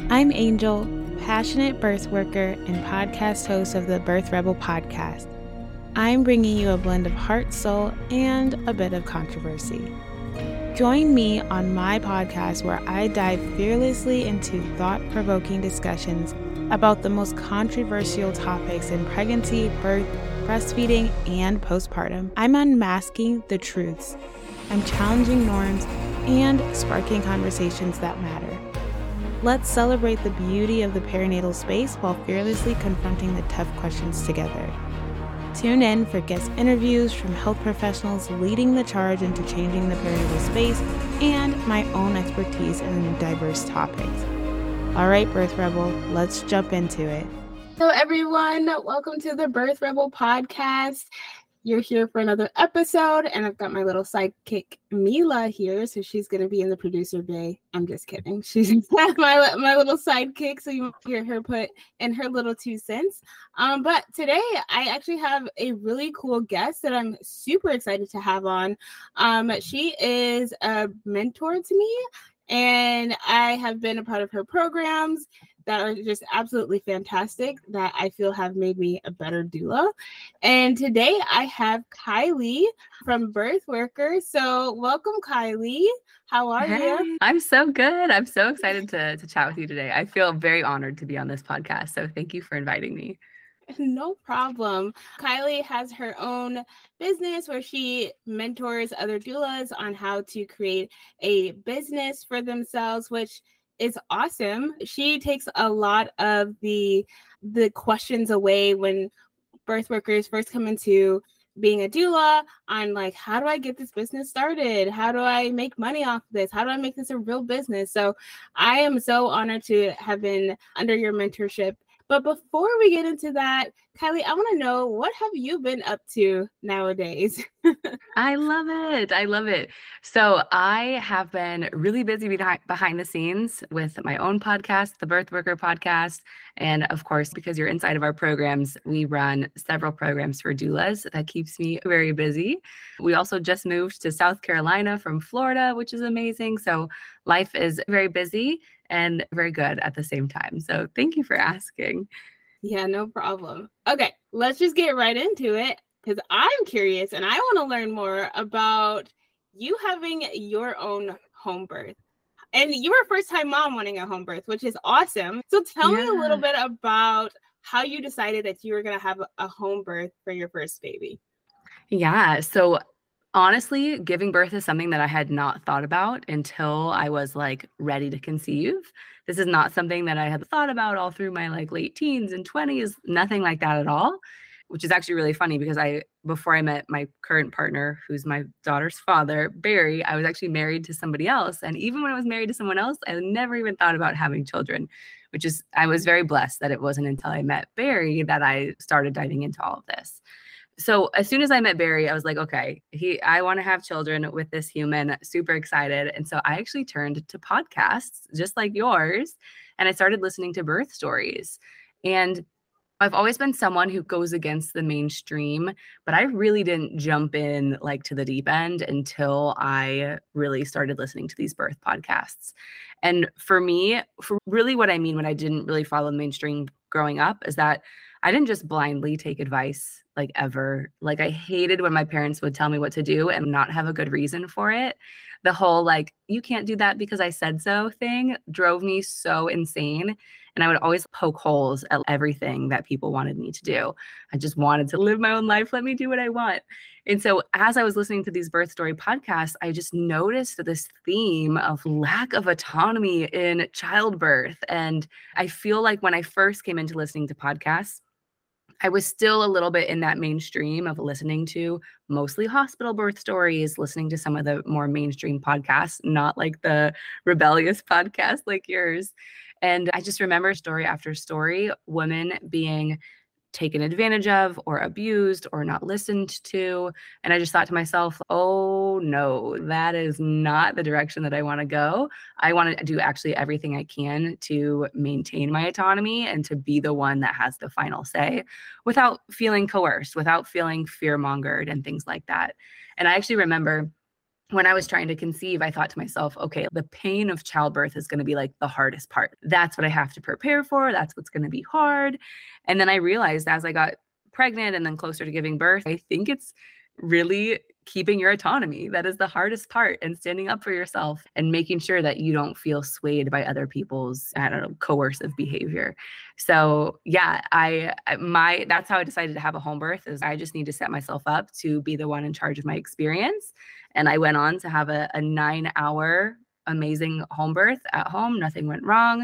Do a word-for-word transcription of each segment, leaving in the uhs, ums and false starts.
I'm Angel, passionate birth worker and podcast host of the Birth Rebel podcast. I'm bringing you a blend of heart, soul, and a bit of controversy. Join me on my podcast where I dive fearlessly into thought-provoking discussions about the most controversial topics in pregnancy, birth, breastfeeding, and postpartum. I'm unmasking the truths. I'm challenging norms and sparking conversations that matter. Let's celebrate the beauty of the perinatal space while fearlessly confronting the tough questions together. Tune in for guest interviews from health professionals leading the charge into changing the perinatal space and my own expertise in diverse topics. All right, Birth Rebel, let's jump into it. Hello, everyone. Welcome to the Birth Rebel podcast. You're here for another episode, and I've got my little sidekick, Mila, here, so she's going to be in the producer bay. I'm just kidding. She's my, my little sidekick, so you might hear her put in her little two cents. Um, but today, I actually have a really cool guest that I'm super excited to have on. Um, she is a mentor to me, and I have been a part of her programs that are just absolutely fantastic that I feel have made me a better doula. And today I have Kylie from Birth Worker. So welcome, Kylie. How are hey, you? I'm so good. I'm so excited to, to chat with you today. I feel very honored to be on this podcast. So thank you for inviting me. No problem. Kylie has her own business where she mentors other doulas on how to create a business for themselves, which is awesome. She takes a lot of the the questions away when birth workers first come into being a doula on like, how do I get this business started? How do I make money off of this? How do I make this a real business? So I am so honored to have been under your mentorship. But before we get into that, Kylie, I want to know, what have you been up to nowadays? I love it. I love it. So I have been really busy behind, behind the scenes with my own podcast, the Birth Worker podcast. And of course, because you're inside of our programs, we run several programs for doulas. That keeps me very busy. We also just moved to South Carolina from Florida, which is amazing. So life is very busy and very good at the same time. So thank you for asking. Yeah, no problem. Okay, let's just get right into it because I'm curious and I want to learn more about you having your own home birth. And you were a first-time mom wanting a home birth, which is awesome. So tell Yeah. me a little bit about how you decided that you were going to have a home birth for your first baby. Yeah. So honestly, giving birth is something that I had not thought about until I was like ready to conceive. This is not something that I had thought about all through my like late teens and twenties, nothing like that at all, which is actually really funny because I, before I met my current partner, who's my daughter's father, Barry, I was actually married to somebody else. And even when I was married to someone else, I never even thought about having children, which is, I was very blessed that it wasn't until I met Barry that I started diving into all of this. So as soon as I met Barry, I was like, okay, he, I want to have children with this human, super excited. And so I actually turned to podcasts just like yours. And I started listening to birth stories. And I've always been someone who goes against the mainstream, but I really didn't jump in like to the deep end until I really started listening to these birth podcasts. And for me, for really what I mean when I didn't really follow the mainstream growing up is that I didn't just blindly take advice like ever. Like I hated when my parents would tell me what to do and not have a good reason for it. The whole like, you can't do that because I said so thing drove me so insane. And I would always poke holes at everything that people wanted me to do. I just wanted to live my own life. Let me do what I want. And so as I was listening to these birth story podcasts, I just noticed this theme of lack of autonomy in childbirth. And I feel like when I first came into listening to podcasts, I was still a little bit in that mainstream of listening to mostly hospital birth stories, listening to some of the more mainstream podcasts, not like the rebellious podcast like yours. And I just remember story after story, women being taken advantage of or abused or not listened to. And I just thought to myself, oh no, that is not the direction that I want to go. I want to do actually everything I can to maintain my autonomy and to be the one that has the final say without feeling coerced, without feeling fear mongered and things like that. And I actually remember when I was trying to conceive, I thought to myself, okay, the pain of childbirth is going to be like the hardest part. That's what I have to prepare for. That's what's going to be hard. And then I realized as I got pregnant and then closer to giving birth, I think it's really keeping your autonomy. That is the hardest part, and standing up for yourself and making sure that you don't feel swayed by other people's, I don't know, coercive behavior. So yeah, I, my, that's how I decided to have a home birth, is I just need to set myself up to be the one in charge of my experience. And I went on to have a, a nine hour amazing home birth at home. Nothing went wrong.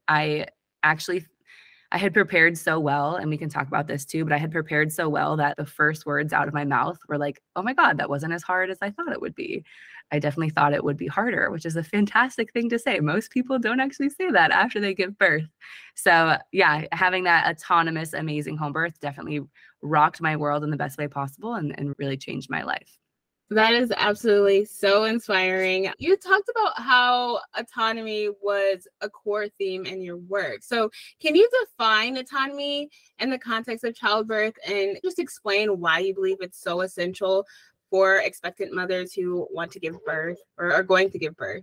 I actually I had prepared so well, and we can talk about this too, but I had prepared so well that the first words out of my mouth were like, oh my God, that wasn't as hard as I thought it would be. I definitely thought it would be harder, which is a fantastic thing to say. Most people don't actually say that after they give birth. So yeah, having that autonomous, amazing home birth definitely rocked my world in the best way possible, and, and really changed my life. That is absolutely so inspiring. You talked about how autonomy was a core theme in your work. So can you define autonomy in the context of childbirth and just explain why you believe it's so essential for expectant mothers who want to give birth or are going to give birth?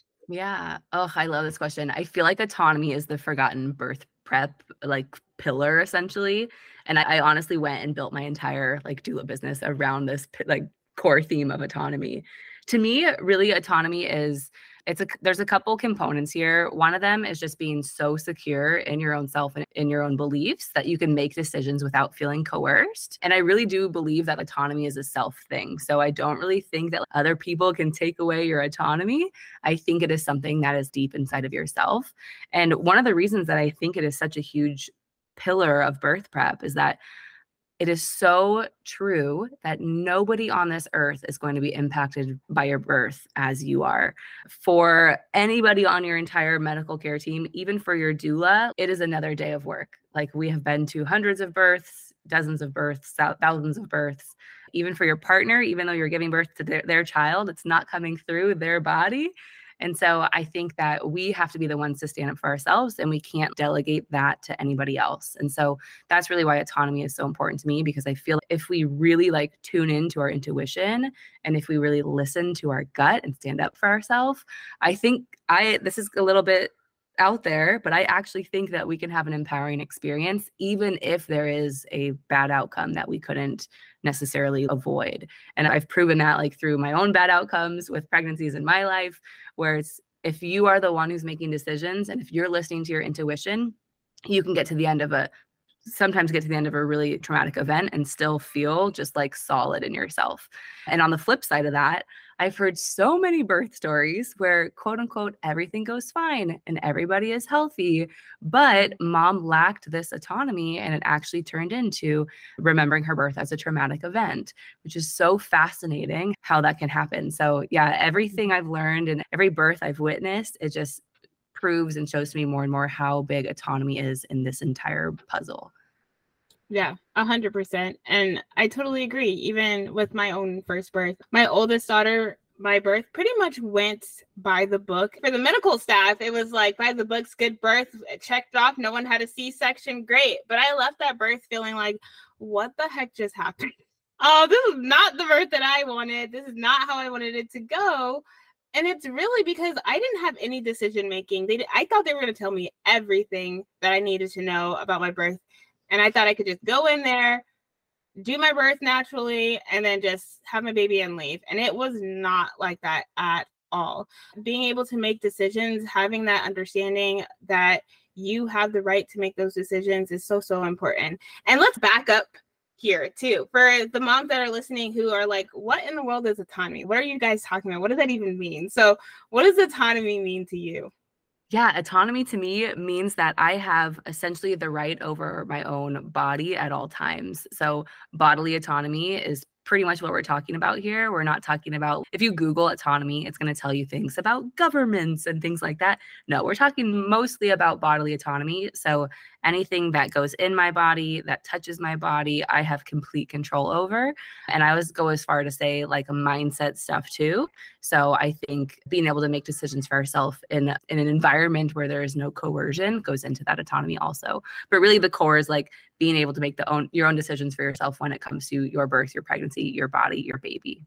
Yeah. Oh, I love this question. I feel like autonomy is the forgotten birth prep, like pillar essentially. And I, I honestly went and built my entire like doula business around this like core theme of autonomy. To me, really, autonomy is, it's a, there's a couple components here. One of them is just being so secure in your own self and in your own beliefs that you can make decisions without feeling coerced. And I really do believe that autonomy is a self thing. So I don't really think that other people can take away your autonomy. I think it is something that is deep inside of yourself. And one of the reasons that I think it is such a huge pillar of birth prep is that it is so true that nobody on this earth is going to be impacted by your birth as you are. For anybody on your entire medical care team, even for your doula, it is another day of work. Like, we have been to hundreds of births, dozens of births, thousands of births. Even for your partner, even though you're giving birth to their, their child, it's not coming through their body. And so I think that we have to be the ones to stand up for ourselves, and we can't delegate that to anybody else. And so that's really why autonomy is so important to me, because I feel if we really like tune into our intuition, and if we really listen to our gut and stand up for ourselves, I think I, this is a little bit out there, but I actually think that we can have an empowering experience, even if there is a bad outcome that we couldn't necessarily avoid. And I've proven that like through my own bad outcomes with pregnancies in my life, where it's, if you are the one who's making decisions and if you're listening to your intuition, you can get to the end of a, sometimes get to the end of a really traumatic event and still feel just like solid in yourself. And on the flip side of that, I've heard so many birth stories where quote unquote, everything goes fine and everybody is healthy, but mom lacked this autonomy and it actually turned into remembering her birth as a traumatic event, which is so fascinating how that can happen. So yeah, everything I've learned and every birth I've witnessed, it just proves and shows to me more and more how big autonomy is in this entire puzzle. Yeah, a hundred percent. And I totally agree. Even with my own first birth, my oldest daughter, my birth pretty much went by the book. For the medical staff, it was like by the books, good birth, checked off. No one had a C-section. Great. But I left that birth feeling like, what the heck just happened? Oh, this is not the birth that I wanted. This is not how I wanted it to go. And it's really because I didn't have any decision making. They, I thought they were going to tell me everything that I needed to know about my birth. And I thought I could just go in there, do my birth naturally, and then just have my baby and leave. And it was not like that at all. Being able to make decisions, having that understanding that you have the right to make those decisions is so, so important. And let's back up here too. For the moms that are listening who are like, what in the world is autonomy? What are you guys talking about? What does that even mean? So what does autonomy mean to you? Yeah, autonomy to me means that I have essentially the right over my own body at all times. So bodily autonomy is pretty much what we're talking about here. We're not talking about, if you Google autonomy, it's going to tell you things about governments and things like that. No, we're talking mostly about bodily autonomy. So anything that goes in my body, that touches my body, I have complete control over. And I always go as far to say like a mindset stuff too. So I think being able to make decisions for ourselves in, in an environment where there is no coercion goes into that autonomy also. But really the core is like being able to make the own your own decisions for yourself when it comes to your birth, your pregnancy, your body, your baby.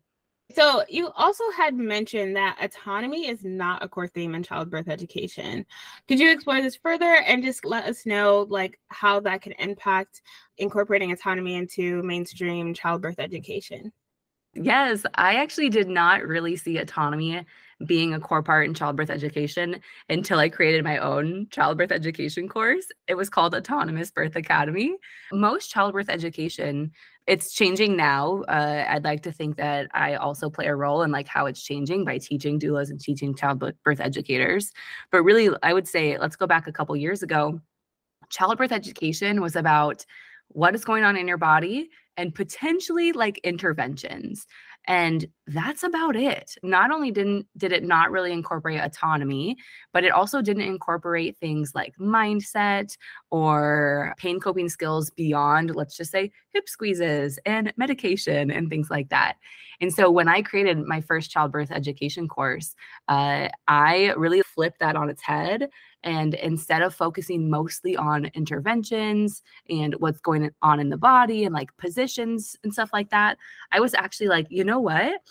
So you also had mentioned that autonomy is not a core theme in childbirth education. Could you explore this further and just let us know like how that can impact incorporating autonomy into mainstream childbirth education? Yes, I actually did not really see autonomy being a core part in childbirth education until I created my own childbirth education course. It was called Autonomous Birth Academy. Most childbirth education, it's changing now. Uh, I'd like to think that I also play a role in like how it's changing by teaching doulas and teaching childbirth educators. But really, I would say, let's go back a couple years ago. Childbirth education was about what is going on in your body and potentially like interventions. And that's about it. Not only didn't did it not really incorporate autonomy, but it also didn't incorporate things like mindset or pain coping skills beyond, let's just say, hip squeezes and medication and things like that. And so when I created my first childbirth education course, uh, I really flipped that on its head. And instead of focusing mostly on interventions and what's going on in the body and like positions and stuff like that, I was actually like, you know what?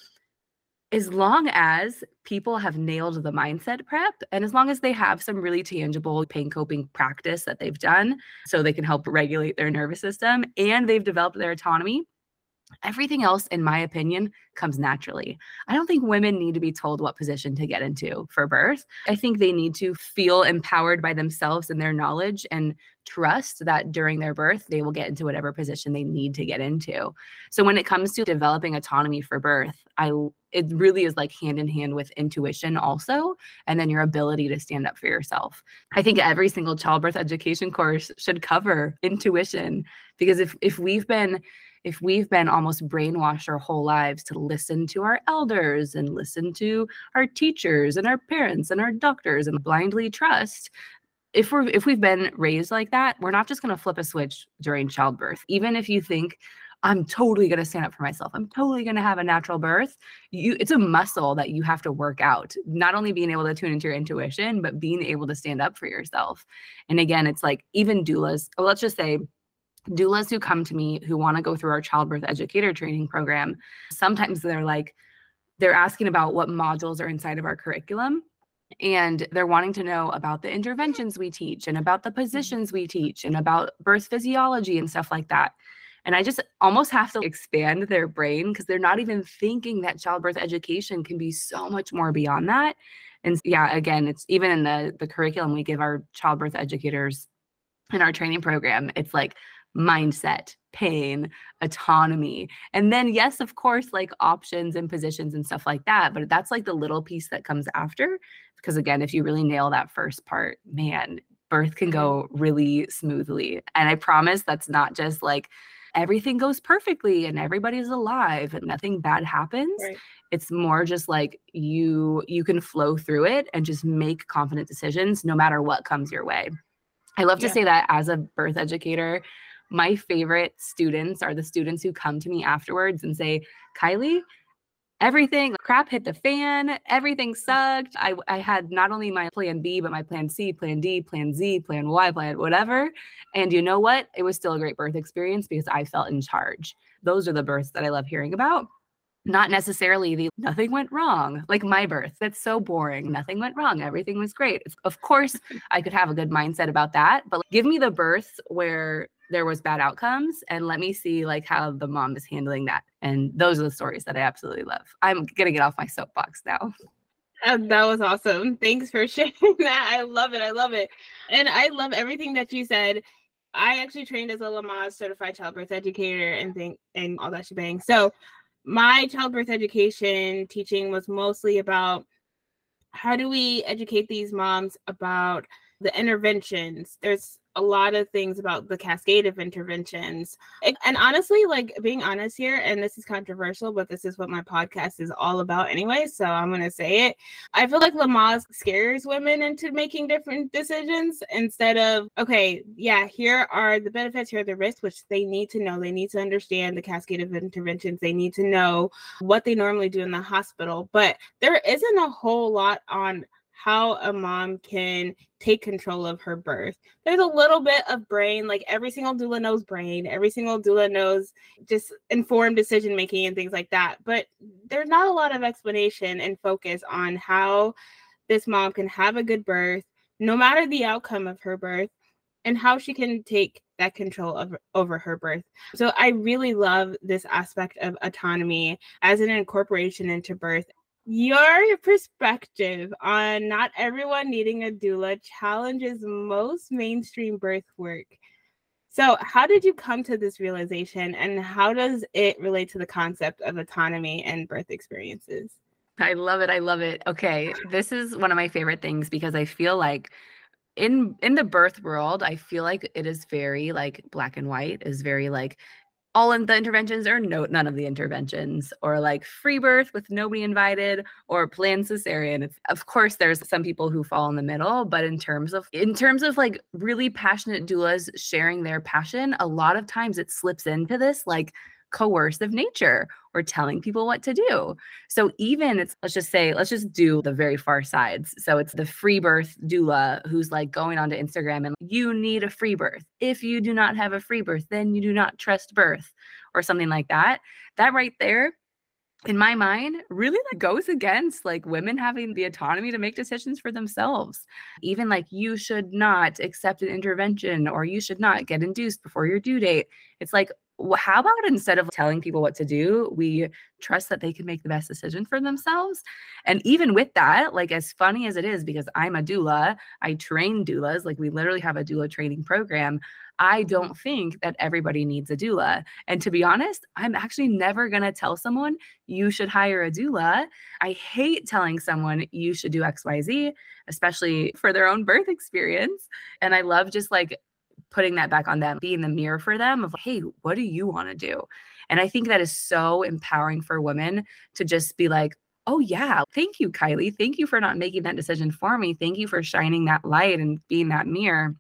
As long as people have nailed the mindset prep and as long as they have some really tangible pain coping practice that they've done so they can help regulate their nervous system and they've developed their autonomy, everything else, in my opinion, comes naturally. I don't think women need to be told what position to get into for birth. I think they need to feel empowered by themselves and their knowledge and trust that during their birth, they will get into whatever position they need to get into. So when it comes to developing autonomy for birth, I it really is like hand in hand with intuition also, and then your ability to stand up for yourself. I think every single childbirth education course should cover intuition because if if we've been if we've been almost brainwashed our whole lives to listen to our elders and listen to our teachers and our parents and our doctors and blindly trust, if we're if we've been raised like that, we're not just going to flip a switch during childbirth. Even if you think I'm totally going to stand up for myself, I'm totally going to have a natural birth, you it's a muscle that you have to work out. Not only being able to tune into your intuition, but being able to stand up for yourself. And again, it's like even doulas, well, let's just say doulas who come to me who want to go through our childbirth educator training program, sometimes they're like, they're asking about what modules are inside of our curriculum. And they're wanting to know about the interventions we teach and about the positions we teach and about birth physiology and stuff like that. And I just almost have to expand their brain because they're not even thinking that childbirth education can be so much more beyond that. And yeah, again, it's even in the, the curriculum we give our childbirth educators in our training program, it's like mindset, pain, autonomy. And then, yes, of course, like options and positions and stuff like that. But that's like the little piece that comes after. Because again, if you really nail that first part, man, birth can go really smoothly. And I promise that's not just like everything goes perfectly and everybody's alive and nothing bad happens. Right. It's more just like you you can flow through it and just make confident decisions no matter what comes your way. I love yeah. to say that as a birth educator, my favorite students are the students who come to me afterwards and say, Kylie, everything, crap hit the fan, everything sucked. I, I had not only my plan B, but my plan C, plan D, plan Z, plan Y, plan whatever. And you know what? It was still a great birth experience because I felt in charge. Those are the births that I love hearing about. Not necessarily the nothing went wrong, like my birth. That's so boring. Nothing went wrong. Everything was great. Of course, I could have a good mindset about that, but give me the births where there was bad outcomes and let me see like how the mom is handling that. And those are the stories that I absolutely love. I'm gonna get off my soapbox now. Uh, that was awesome. Thanks for sharing that. I love it. I love it. And I love everything that you said. I actually trained as a Lamaze certified childbirth educator and think and all that shebang. So my childbirth education teaching was mostly about how do we educate these moms about the interventions. There's a lot of things about the cascade of interventions. And honestly, like being honest here, and this is controversial, but this is what my podcast is all about anyway, so I'm going to say it. I feel like Lamaze scares women into making different decisions instead of, okay, yeah, here are the benefits, here are the risks, which they need to know. They need to understand the cascade of interventions. They need to know what they normally do in the hospital. But there isn't a whole lot on how a mom can take control of her birth. There's a little bit of brain, like every single doula knows brain, every single doula knows just informed decision making and things like that. But there's not a lot of explanation and focus on how this mom can have a good birth, no matter the outcome of her birth, and how she can take that control of, over her birth. So I really love this aspect of autonomy as an incorporation into birth. Your perspective on not everyone needing a doula challenges most mainstream birth work. So how did you come to this realization, and how does it relate to the concept of autonomy and birth experiences? I love it. I love it. Okay. This is one of my favorite things because I feel like in in the birth world, I feel like it is very like black and white, is very like all in the interventions or no none of the interventions, or like free birth with nobody invited, or planned cesarean. It's, of course, there's some people who fall in the middle, but in terms of in terms of like really passionate doulas sharing their passion, a lot of times it slips into this like coercive nature or telling people what to do. So even it's, let's just say, let's just do the very far sides. So it's the free birth doula who's like going onto Instagram and you need a free birth. If you do not have a free birth, then you do not trust birth, or something like that. That right there, in my mind, really like goes against like women having the autonomy to make decisions for themselves. Even like you should not accept an intervention, or you should not get induced before your due date. It's like, well, how about instead of telling people what to do, we trust that they can make the best decision for themselves? And even with that, like as funny as it is, because I'm a doula, I train doulas, like we literally have a doula training program. I don't think that everybody needs a doula. And to be honest, I'm actually never going to tell someone you should hire a doula. I hate telling someone you should do X Y Z, especially for their own birth experience. And I love just like putting that back on them, being the mirror for them of, hey, what do you want to do? And I think that is so empowering for women to just be like, oh yeah, thank you, Kylie. Thank you for not making that decision for me. Thank you for shining that light and being that mirror.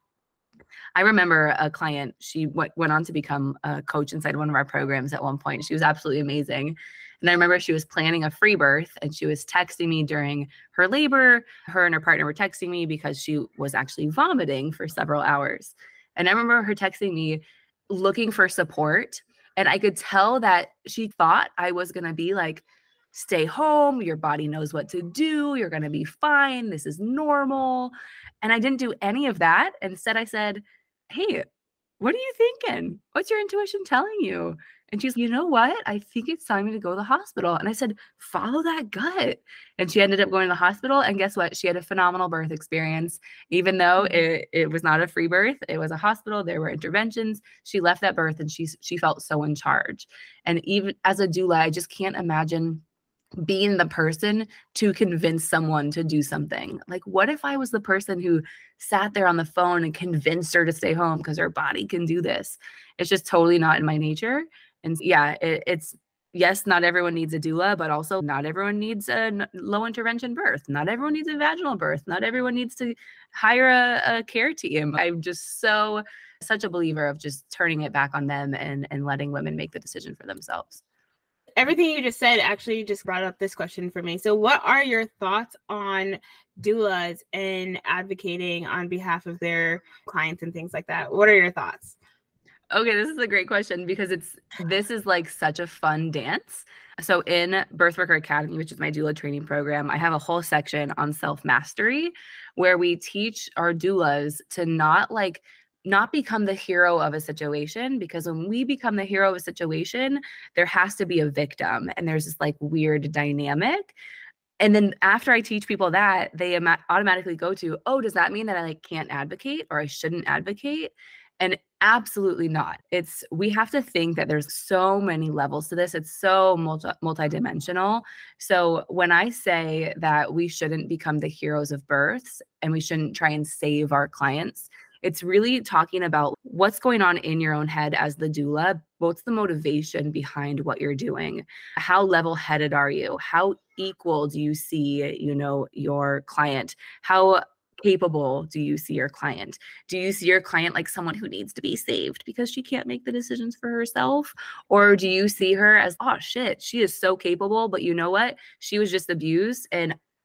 I remember a client, she went, went on to become a coach inside one of our programs at one point. She was absolutely amazing. And I remember she was planning a free birth and she was texting me during her labor. Her and her partner were texting me because she was actually vomiting for several hours. And I remember her texting me looking for support. And I could tell that she thought I was going to be like, stay home. Your body knows what to do. You're going to be fine. This is normal. And I didn't do any of that. Instead, I said, hey, what are you thinking? What's your intuition telling you? And she's, you know what? I think it's time to go to the hospital. And I said, follow that gut. And she ended up going to the hospital. And guess what? She had a phenomenal birth experience. Even though it, it was not a free birth, it was a hospital. There were interventions. She left that birth and she, she felt so in charge. And even as a doula, I just can't imagine being the person to convince someone to do something. Like, what if I was the person who sat there on the phone and convinced her to stay home because her body can do this? It's just totally not in my nature. And yeah, it, it's, yes, not everyone needs a doula, but also not everyone needs a low intervention birth. Not everyone needs a vaginal birth. Not everyone needs to hire a, a care team. I'm just so, such a believer of just turning it back on them and, and letting women make the decision for themselves. Everything you just said actually just brought up this question for me. So what are your thoughts on doulas and advocating on behalf of their clients and things like that? What are your thoughts? Okay, this is a great question because it's this is like such a fun dance. So in Birthworker Academy, which is my doula training program, I have a whole section on self-mastery where we teach our doulas to not like not become the hero of a situation, because when we become the hero of a situation, there has to be a victim and there's this like weird dynamic. And then after I teach people that, they am- automatically go to, oh, does that mean that I like can't advocate or I shouldn't advocate? And absolutely not. It's, we have to think that there's so many levels to this. It's so multi multidimensional. So when I say that we shouldn't become the heroes of births and we shouldn't try and save our clients, it's really talking about what's going on in your own head as the doula. What's the motivation behind what you're doing? How level-headed are you? How equal do you see, you know, your client? How capable do you see your client? Do you see your client like someone who needs to be saved because she can't make the decisions for herself? Or do you see her as, oh shit, she is so capable, but you know what? She was just abused and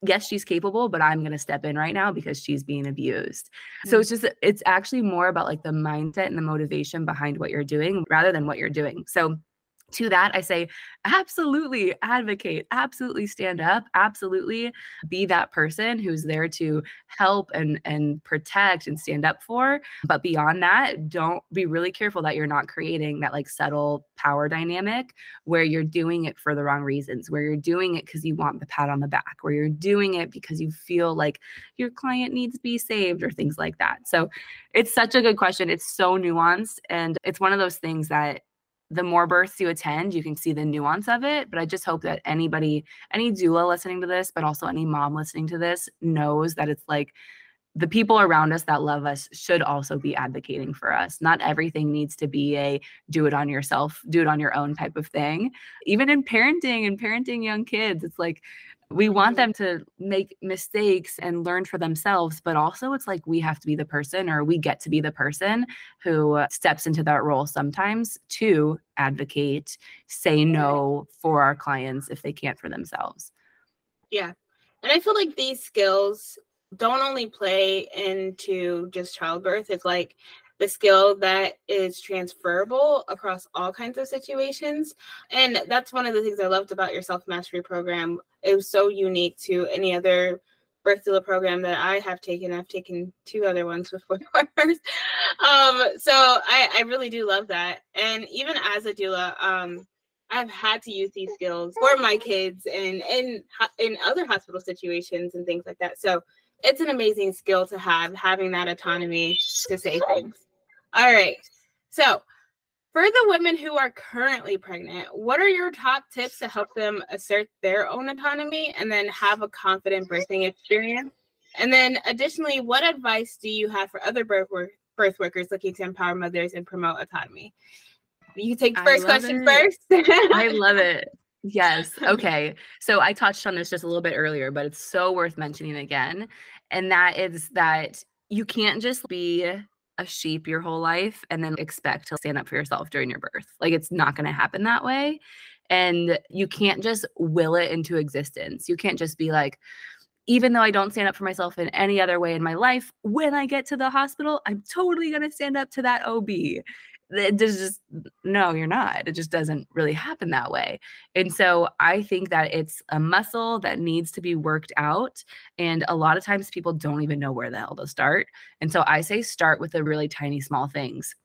yes, she's capable, but I'm going to step in right now because she's being abused. Mm-hmm. So it's just, it's actually more about like the mindset and the motivation behind what you're doing rather than what you're doing. So to that, I say, absolutely advocate, absolutely stand up, absolutely be that person who's there to help and, and protect and stand up for. But beyond that, don't be really careful that you're not creating that like subtle power dynamic where you're doing it for the wrong reasons, where you're doing it because you want the pat on the back, where you're doing it because you feel like your client needs to be saved or things like that. So it's such a good question. It's so nuanced. And it's one of those things that the more births you attend, you can see the nuance of it. But I just hope that anybody, any doula listening to this, but also any mom listening to this knows that it's like the people around us that love us should also be advocating for us. Not everything needs to be a do it on yourself, do it on your own type of thing. Even in parenting and parenting young kids, it's like, we want them to make mistakes and learn for themselves, but also it's like we have to be the person, or we get to be the person who steps into that role sometimes to advocate, say no for our clients if they can't for themselves. Yeah. And I feel like these skills don't only play into just childbirth. It's like the skill that is transferable across all kinds of situations. And that's one of the things I loved about your self-mastery program. It was so unique to any other birth doula program that I have taken. I've taken two other ones before yours. Um, so I, I really do love that. And even as a doula, um, I've had to use these skills for my kids and in, in other hospital situations and things like that. So it's an amazing skill to have, having that autonomy to say things. All right. So for the women who are currently pregnant, what are your top tips to help them assert their own autonomy and then have a confident birthing experience? And then additionally, what advice do you have for other birth, work, birth workers looking to empower mothers and promote autonomy? You can take the first question it. first. I love it. Yes. Okay. So I touched on this just a little bit earlier, but it's so worth mentioning again. And that is that you can't just be a sheep your whole life and then expect to stand up for yourself during your birth. Like, it's not going to happen that way. And you can't just will it into existence. You can't just be like, even though I don't stand up for myself in any other way in my life, when I get to the hospital, I'm totally going to stand up to that O B. There's just, no, you're not. It just doesn't really happen that way. And so I think that it's a muscle that needs to be worked out. And a lot of times people don't even know where the hell to start. And so I say start with the really tiny, small things.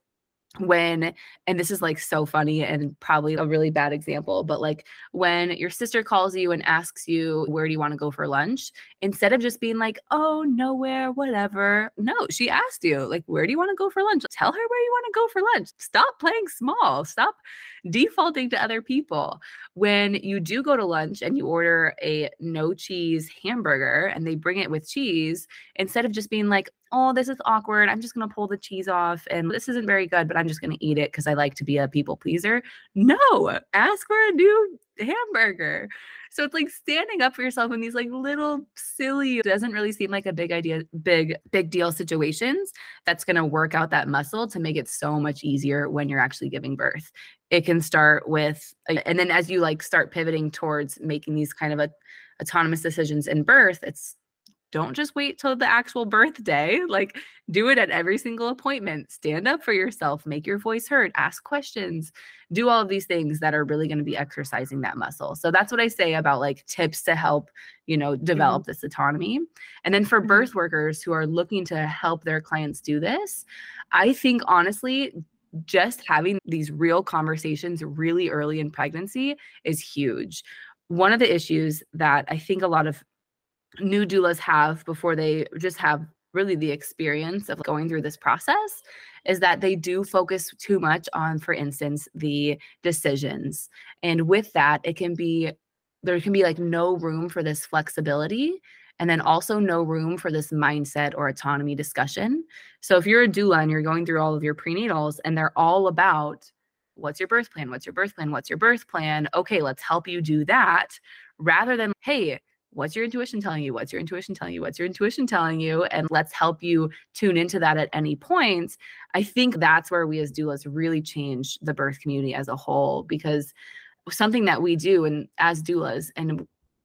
When, and this is like so funny and probably a really bad example, but like when your sister calls you and asks you, where do you want to go for lunch? Instead of just being like, oh, nowhere, whatever. No, she asked you, like, where do you want to go for lunch? Tell her where you want to go for lunch. Stop playing small. Stop defaulting to other people. When you do go to lunch and you order a no cheese hamburger and they bring it with cheese, instead of just being like, oh, this is awkward, I'm just going to pull the cheese off and this isn't very good, but I'm just going to eat it because I like to be a people pleaser. No, ask for a new hamburger. So it's like standing up for yourself in these like little silly, doesn't really seem like a big idea, big, big deal situations that's going to work out that muscle to make it so much easier when you're actually giving birth. It can start with, and then as you like start pivoting towards making these kind of a, autonomous decisions in birth, it's don't just wait till the actual birthday. Like, do it at every single appointment. Stand up for yourself, make your voice heard, ask questions, do all of these things that are really going to be exercising that muscle. So that's what I say about like tips to help, you know, develop mm-hmm. this autonomy. And then for mm-hmm. birth workers who are looking to help their clients do this, I think honestly, just having these real conversations really early in pregnancy is huge. One of the issues that I think a lot of new doulas have before they just have really the experience of going through this process is that they do focus too much on, for instance, the decisions. And with that, it can be, there can be like no room for this flexibility, and then also no room for this mindset or autonomy discussion. So if you're a doula and you're going through all of your prenatals and they're all about, what's your birth plan? What's your birth plan? What's your birth plan? Okay, let's help you do that. Rather than, hey, what's your intuition telling you? What's your intuition telling you? What's your intuition telling you? And let's help you tune into that at any point. I think that's where we as doulas really change the birth community as a whole, because something that we do and as doulas, and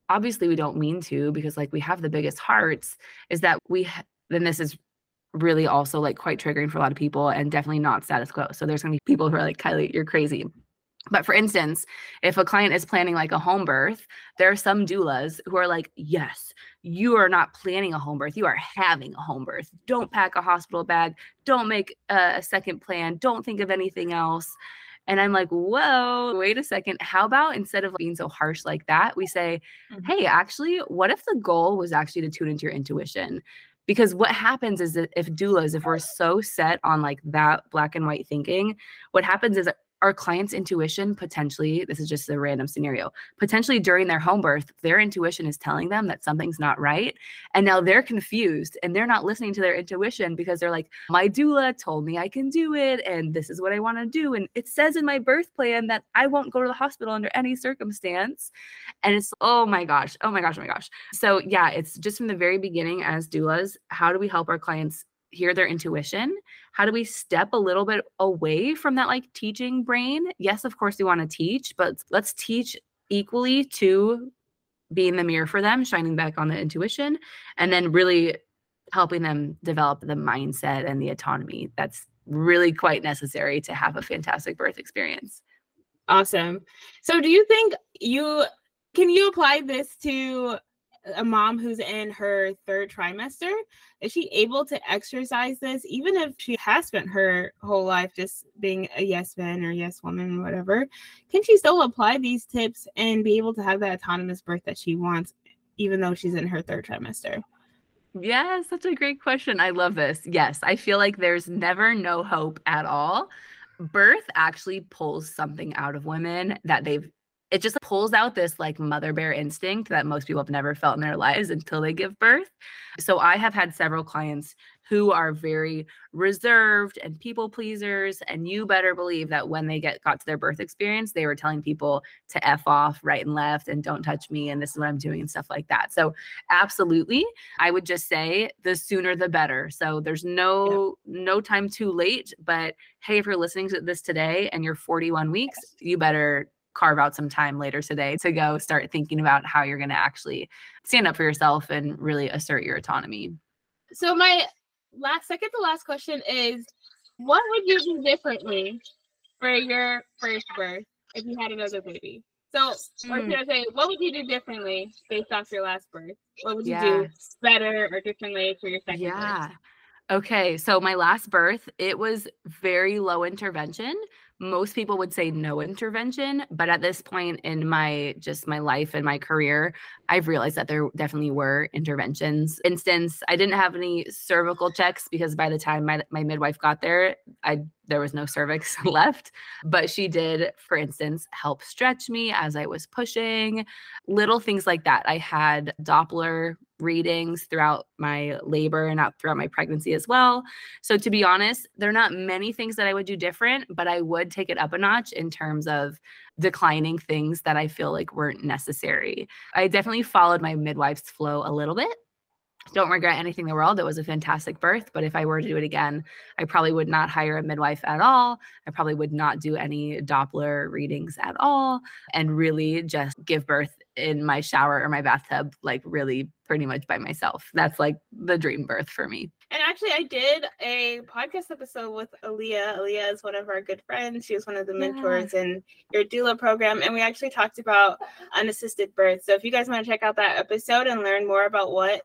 obviously we don't mean to, because like we have the biggest hearts, is that we, then this is really also like quite triggering for a lot of people and definitely not status quo. So there's going to be people who are like, Kylie, you're crazy. But for instance, if a client is planning like a home birth, there are some doulas who are like, yes, you are not planning a home birth. You are having a home birth. Don't pack a hospital bag. Don't make a, a second plan. Don't think of anything else. And I'm like, whoa, wait a second. How about instead of being so harsh like that, we say, Mhm. hey, actually, what if the goal was actually to tune into your intuition? Because what happens is that if doulas, if we're so set on like that black and white thinking, what happens is our client's intuition potentially, this is just a random scenario, potentially during their home birth, their intuition is telling them that something's not right. And now they're confused and they're not listening to their intuition because they're like, my doula told me I can do it. And this is what I want to do. And it says in my birth plan that I won't go to the hospital under any circumstance. And it's, oh my gosh, oh my gosh, oh my gosh. So yeah, it's just from the very beginning as doulas, how do we help our clients hear their intuition? How do we step a little bit away from that like teaching brain? Yes, of course we want to teach, but let's teach equally to being the mirror for them, shining back on the intuition, and then really helping them develop the mindset and the autonomy that's really quite necessary to have a fantastic birth experience. Awesome. So do you think you, can you apply this to a mom who's in her third trimester? Is she able to exercise this even if she has spent her whole life just being a yes man or yes woman or whatever? Can she still apply these tips and be able to have that autonomous birth that she wants even though she's in her third trimester? Yes, that's a great question. I love this. Yes, I feel like there's never no hope at all. Birth actually pulls something out of women that they've, it just pulls out this like mother bear instinct that most people have never felt in their lives until they give birth. So I have had several clients who are very reserved and people pleasers. And you better believe that when they get got to their birth experience, they were telling people to F off right and left and don't touch me. And this is what I'm doing and stuff like that. So absolutely, I would just say the sooner the better. So there's no, yeah. no time too late, but hey, if you're listening to this today and you're forty-one weeks, you better carve out some time later today to go start thinking about how you're going to actually stand up for yourself and really assert your autonomy. So my last second to last question is, what would you do differently for your first birth if you had another baby? So, or should I say, what would you do differently based off your last birth? What would you yeah. do better or differently for your second yeah. birth? Okay, so my last birth, it was very low intervention. Most people would say no intervention, but at this point in my just my life and my career, I've realized that there definitely were interventions. For instance, I didn't have any cervical checks because by the time my, my midwife got there, I there was no cervix left. But she did, for instance, help stretch me as I was pushing, little things like that. I had Doppler readings throughout my labor and out throughout my pregnancy as well. So to be honest, there are not many things that I would do different, but I would take it up a notch in terms of declining things that I feel like weren't necessary. I definitely followed my midwife's flow a little bit. Don't regret anything in the world. It was a fantastic birth, but if I were to do it again, I probably would not hire a midwife at all. I probably would not do any Doppler readings at all and really just give birth in my shower or my bathtub, like really pretty much by myself. That's like the dream birth for me. And actually, I did a podcast episode with Aaliyah. Aaliyah is one of our good friends. She was one of the mentors yeah. in your doula program. And we actually talked about unassisted birth. So if you guys want to check out that episode and learn more about what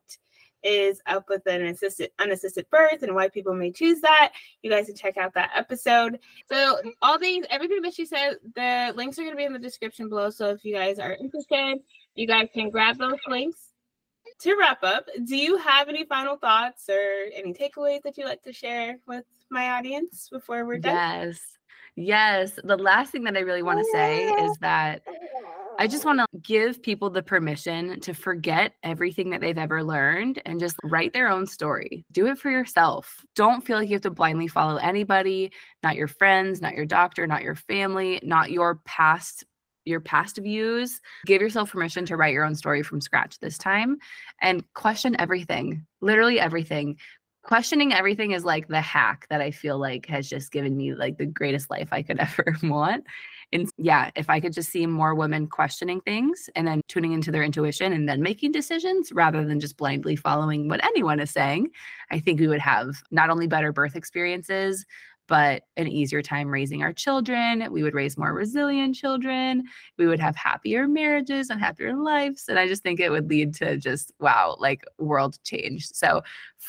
is up with an assisted unassisted birth and why people may choose that, you guys can check out that episode. So all these, everything that she said, the links are going to be in the description below. So if you guys are interested, you guys can grab those links. To wrap up, do you have any final thoughts or any takeaways that you'd like to share with my audience before we're done? Yes. Yes. The last thing that I really want to say is that I just want to give people the permission to forget everything that they've ever learned and just write their own story. Do it for yourself. Don't feel like you have to blindly follow anybody, not your friends, not your doctor, not your family, not your past your past views. Give yourself permission to write your own story from scratch this time and question everything, literally everything. Questioning everything is like the hack that I feel like has just given me like the greatest life I could ever want. And yeah, if I could just see more women questioning things and then tuning into their intuition and then making decisions rather than just blindly following what anyone is saying, I think we would have not only better birth experiences, but an easier time raising our children. We would raise more resilient children. We would have happier marriages and happier lives. And I just think it would lead to just, wow, like world change. So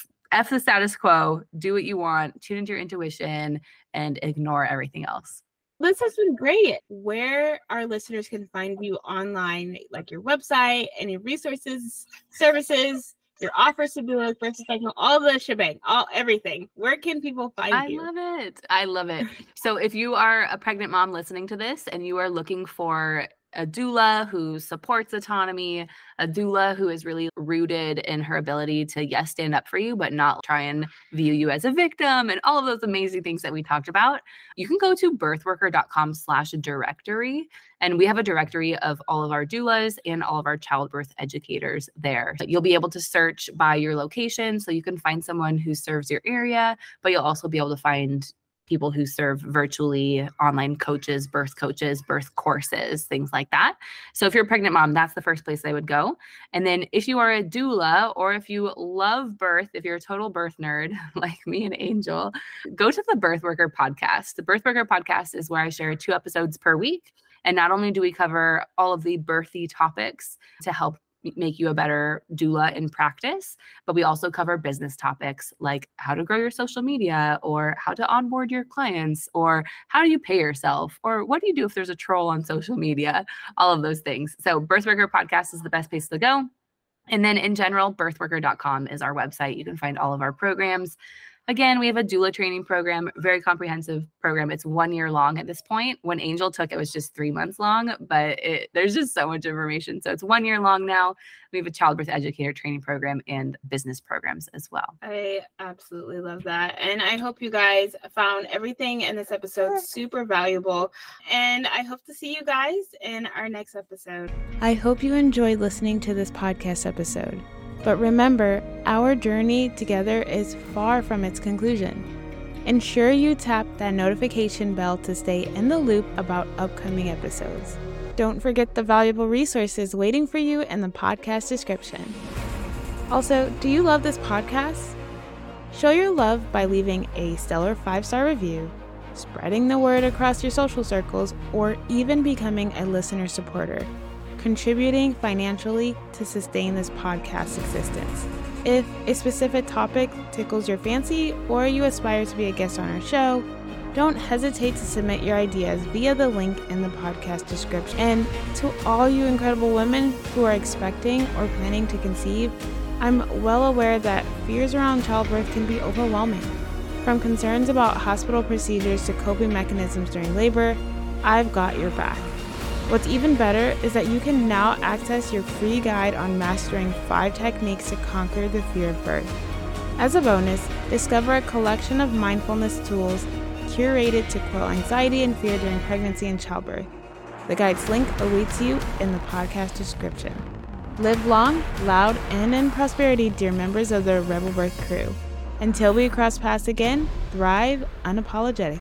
F the status quo, do what you want, tune into your intuition, and ignore everything else. This has been great. Where our listeners can find you online, like your website, any resources, services, your offers to do a birth cycle, all the shebang, all everything. Where can people find I you? love it. I love it. So if you are a pregnant mom listening to this and you are looking for a doula who supports autonomy, a doula who is really rooted in her ability to, yes, stand up for you, but not try and view you as a victim and all of those amazing things that we talked about, you can go to birthworker.com slash directory. And we have a directory of all of our doulas and all of our childbirth educators there. You'll be able to search by your location so you can find someone who serves your area, but you'll also be able to find people who serve virtually, online coaches, birth coaches, birth courses, things like that. So if you're a pregnant mom, that's the first place I would go. And then if you are a doula or if you love birth, if you're a total birth nerd like me and Angel, go to the Birthworker podcast. The Birthworker podcast is where I share two episodes per week. And not only do we cover all of the birthy topics to help make you a better doula in practice, but we also cover business topics like how to grow your social media or how to onboard your clients or how do you pay yourself or what do you do if there's a troll on social media, all of those things. So Birthworker podcast is the best place to go. And then in general, birthworker dot com is our website. You can find all of our programs. Again, we have a doula training program, very comprehensive program. It's one year long at this point. When Angel took, it was just three months long, but it, there's just so much information. So it's one year long now. We have a childbirth educator training program and business programs as well. I absolutely love that. And I hope you guys found everything in this episode super valuable. And I hope to see you guys in our next episode. I hope you enjoyed listening to this podcast episode. But remember, our journey together is far from its conclusion. Ensure you tap that notification bell to stay in the loop about upcoming episodes. Don't forget the valuable resources waiting for you in the podcast description. Also, do you love this podcast? Show your love by leaving a stellar five-star review, spreading the word across your social circles, or even becoming a listener supporter, contributing financially to sustain this podcast's existence. If a specific topic tickles your fancy or you aspire to be a guest on our show, don't hesitate to submit your ideas via the link in the podcast description. And to all you incredible women who are expecting or planning to conceive, I'm well aware that fears around childbirth can be overwhelming. From concerns about hospital procedures to coping mechanisms during labor, I've got your back. What's even better is that you can now access your free guide on mastering five techniques to conquer the fear of birth. As a bonus, discover a collection of mindfulness tools curated to quell anxiety and fear during pregnancy and childbirth. The guide's link awaits you in the podcast description. Live long, loud, and in prosperity, dear members of the Rebel Birth crew. Until we cross paths again, thrive unapologetically.